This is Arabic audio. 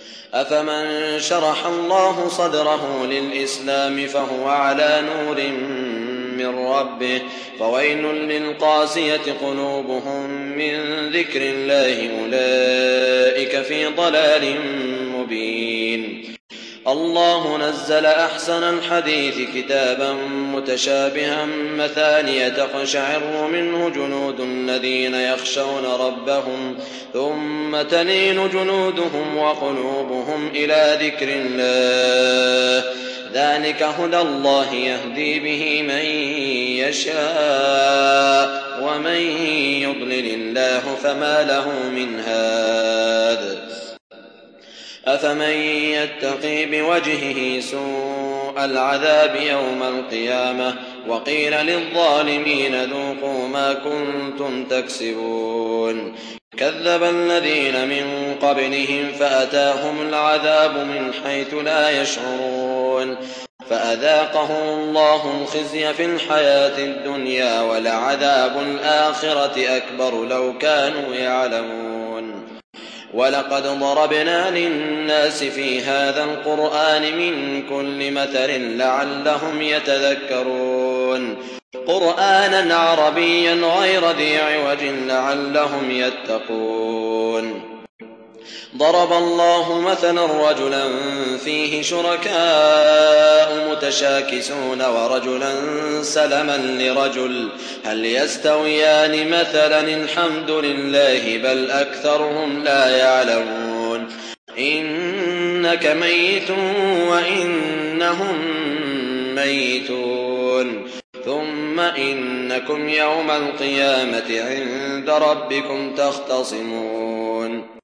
أفمن شرح الله صدره للإسلام فهو على نور من ربه فويل للقاسية قلوبهم من ذكر الله أولئك في ضلال مبين. الله نزل أحسن الحديث كتابا متشابها مثانية تقشعر منه جلود الذين يخشون ربهم ثم تلين جلودهم وقلوبهم إلى ذكر الله ذلك هدى الله يهدي به من يشاء ومن يضلل الله فما له من هاد. أفمن يتقي بوجهه سوء العذاب يوم القيامة وقيل للظالمين ذوقوا ما كنتم تكسبون. كذب الذين من قبلهم فأتاهم العذاب من حيث لا يشعرون فأذاقهم الله الخزي في الحياة الدنيا ولعذاب الآخرة أكبر لو كانوا يعلمون. ولقد ضربنا للناس في هذا القرآن من كل مثل لعلهم يتذكرون قرآنا عربيا غير ذي عوج لعلهم يتقون. ضرب الله مثلا رجلا فيه شركاء متشاكسون ورجلا سلما لرجل هل يستويان مثلا الحمد لله بل أكثرهم لا يعلمون. إنك ميت وإنهم ميتون ثم إنكم يوم القيامة عند ربكم تختصمون.